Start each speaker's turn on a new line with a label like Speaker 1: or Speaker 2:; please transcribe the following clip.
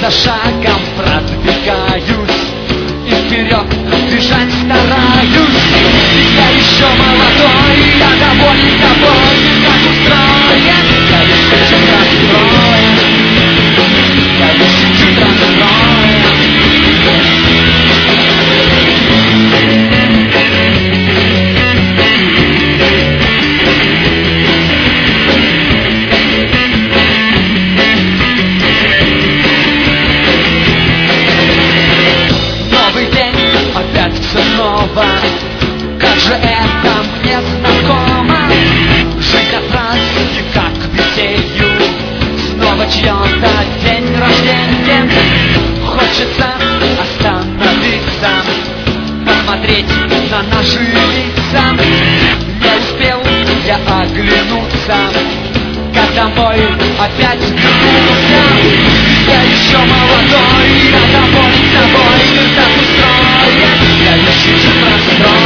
Speaker 1: за шагом продвигаюсь и вперед бежать стараюсь. Я еще молодой, я доволен тобой, как устроен. Я еще чуть расстроен, я еще чуть расстроен. Как же это мне знакомо, жить от праздники, как весенью, снова чьё-то день рождения. Хочется остановиться, посмотреть на наши лица. Не успел я оглянуться, как домой опять вернулся. Я еще молодой, я доволен собой, мир так устроен. Я еще чуть расстроен.